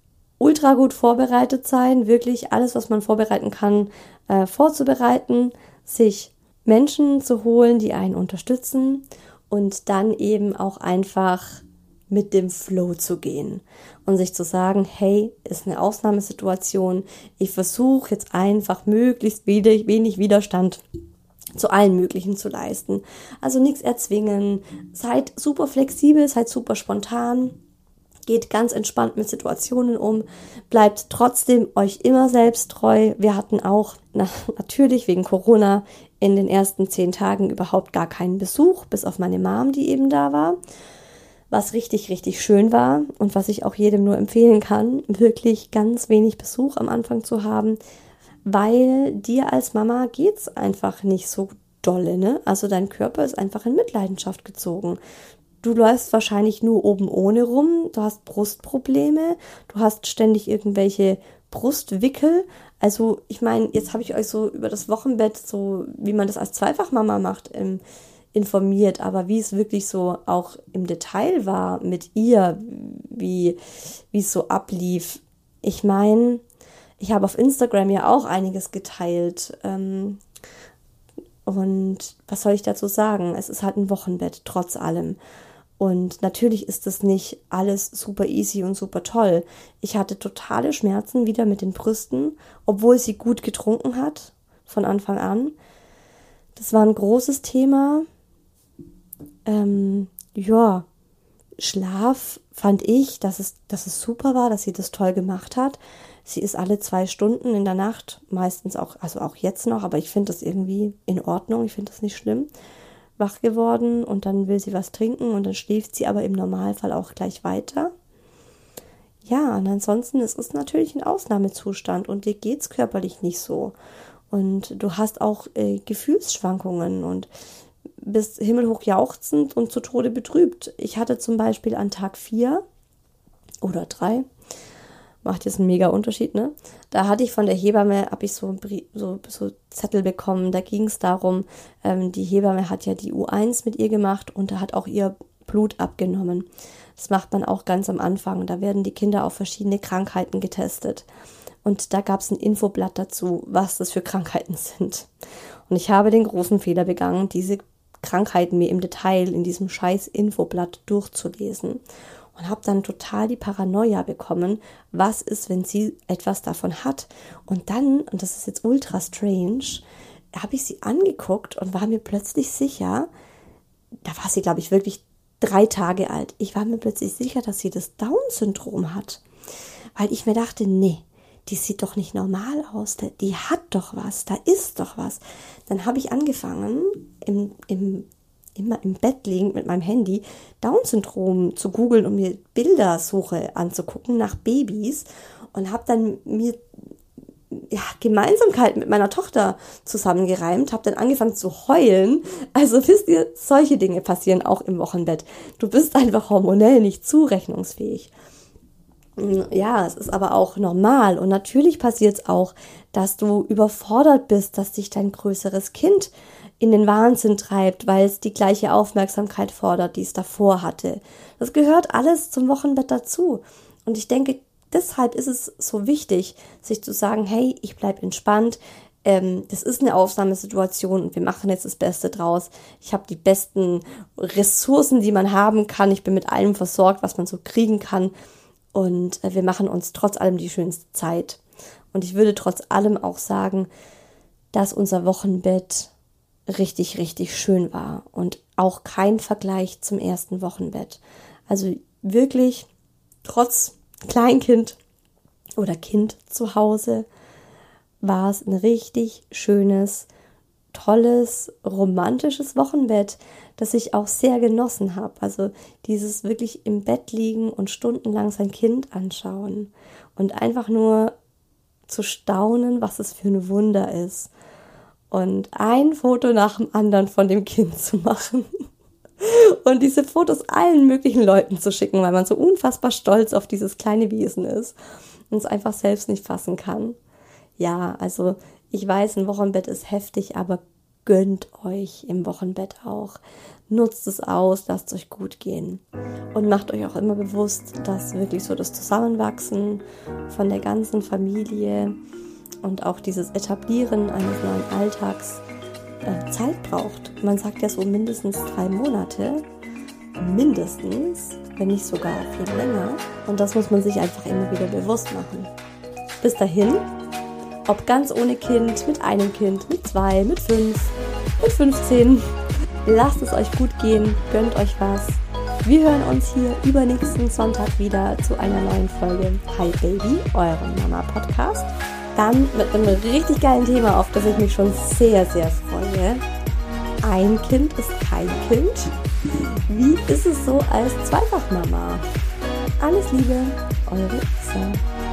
ultra gut vorbereitet sein, wirklich alles, was man vorbereiten kann, äh, vorzubereiten, sich Menschen zu holen, die einen unterstützen und dann eben auch einfach mit dem Flow zu gehen und sich zu sagen, hey, ist eine Ausnahmesituation, ich versuche jetzt einfach möglichst wenig Widerstand zu allen Möglichen zu leisten. Also nichts erzwingen, seid super flexibel, seid super spontan, geht ganz entspannt mit Situationen um, bleibt trotzdem euch immer selbst treu. Wir hatten auch na, natürlich wegen Corona in den ersten zehn Tagen überhaupt gar keinen Besuch, bis auf meine Mom, die eben da war. Was richtig, richtig schön war und was ich auch jedem nur empfehlen kann, wirklich ganz wenig Besuch am Anfang zu haben, weil dir als Mama geht's einfach nicht so dolle, ne? Also dein Körper ist einfach in Mitleidenschaft gezogen. Du läufst wahrscheinlich nur oben ohne rum, du hast Brustprobleme, du hast ständig irgendwelche Brustwickel. Also ich meine, jetzt habe ich euch so über das Wochenbett, so wie man das als Zweifachmama macht, ähm, informiert, aber wie es wirklich so auch im Detail war mit ihr, wie wie es so ablief. Ich meine, ich habe auf Instagram ja auch einiges geteilt. Ähm, und was soll ich dazu sagen? Es ist halt ein Wochenbett, trotz allem. Und natürlich ist das nicht alles super easy und super toll. Ich hatte totale Schmerzen wieder mit den Brüsten, obwohl sie gut getrunken hat, von Anfang an. Das war ein großes Thema. Ähm, ja, Schlaf fand ich, dass es, dass es super war, dass sie das toll gemacht hat. Sie ist alle zwei Stunden in der Nacht, meistens auch, also auch jetzt noch, aber ich finde das irgendwie in Ordnung, ich finde das nicht schlimm, wach geworden und dann will sie was trinken und dann schläft sie aber im Normalfall auch gleich weiter. Ja, und ansonsten ist es natürlich ein Ausnahmezustand und dir geht's körperlich nicht so. Und du hast auch äh, Gefühlsschwankungen und bist himmelhoch jauchzend und zu Tode betrübt. Ich hatte zum Beispiel an Tag vier oder drei, macht jetzt einen mega Unterschied, ne? Da hatte ich von der Hebamme, habe ich so, so, so Zettel bekommen, da ging es darum, ähm, die Hebamme hat ja die U eins mit ihr gemacht und da hat auch ihr Blut abgenommen. Das macht man auch ganz am Anfang, da werden die Kinder auf verschiedene Krankheiten getestet. Und da gab es ein Infoblatt dazu, was das für Krankheiten sind. Und ich habe den großen Fehler begangen, diese Krankheiten mir im Detail in diesem scheiß Infoblatt durchzulesen. Und habe dann total die Paranoia bekommen, was ist, wenn sie etwas davon hat. Und dann, und das ist jetzt ultra strange, habe ich sie angeguckt und war mir plötzlich sicher, da war sie, glaube ich, wirklich drei Tage alt. Ich war mir plötzlich sicher, dass sie das Down-Syndrom hat. Weil ich mir dachte, nee, die sieht doch nicht normal aus, die hat doch was, da ist doch was. Dann habe ich angefangen, im, im, immer im Bett liegend mit meinem Handy Down-Syndrom zu googeln und mir Bildersuche anzugucken nach Babys und habe dann mir ja, Gemeinsamkeiten mit meiner Tochter zusammengereimt, habe dann angefangen zu heulen. Also wisst ihr, solche Dinge passieren auch im Wochenbett. Du bist einfach hormonell nicht zurechnungsfähig. Ja, es ist aber auch normal und natürlich passiert es auch, dass du überfordert bist, dass dich dein größeres Kind in den Wahnsinn treibt, weil es die gleiche Aufmerksamkeit fordert, die es davor hatte. Das gehört alles zum Wochenbett dazu. Und ich denke, deshalb ist es so wichtig, sich zu sagen, hey, ich bleib entspannt, ähm, das ist eine Ausnahmesituation und wir machen jetzt das Beste draus. Ich habe die besten Ressourcen, die man haben kann. Ich bin mit allem versorgt, was man so kriegen kann. Und wir machen uns trotz allem die schönste Zeit. Und ich würde trotz allem auch sagen, dass unser Wochenbett richtig, richtig schön war. Und auch kein Vergleich zum ersten Wochenbett. Also wirklich, trotz Kleinkind oder Kind zu Hause, war es ein richtig schönes, tolles, romantisches Wochenbett, das ich auch sehr genossen habe. Also dieses wirklich im Bett liegen und stundenlang sein Kind anschauen und einfach nur zu staunen, was es für ein Wunder ist. Und ein Foto nach dem anderen von dem Kind zu machen und diese Fotos allen möglichen Leuten zu schicken, weil man so unfassbar stolz auf dieses kleine Wesen ist und es einfach selbst nicht fassen kann. Ja, also ich weiß, ein Wochenbett ist heftig, aber gönnt euch im Wochenbett auch. Nutzt es aus, lasst es euch gut gehen. Und macht euch auch immer bewusst, dass wirklich so das Zusammenwachsen von der ganzen Familie und auch dieses Etablieren eines neuen Alltags äh, Zeit braucht. Man sagt ja so mindestens drei Monate. Mindestens, wenn nicht sogar viel länger. Und das muss man sich einfach immer wieder bewusst machen. Bis dahin, ob ganz ohne Kind, mit einem Kind, mit zwei, mit fünf, mit fünfzehn, lasst es euch gut gehen, gönnt euch was. Wir hören uns hier übernächsten Sonntag wieder zu einer neuen Folge Hi Baby, eurem Mama-Podcast. Dann mit einem richtig geilen Thema, auf das ich mich schon sehr, sehr freue. Ein Kind ist kein Kind. Wie ist es so als Zweifachmama? Alles Liebe, eure Isa.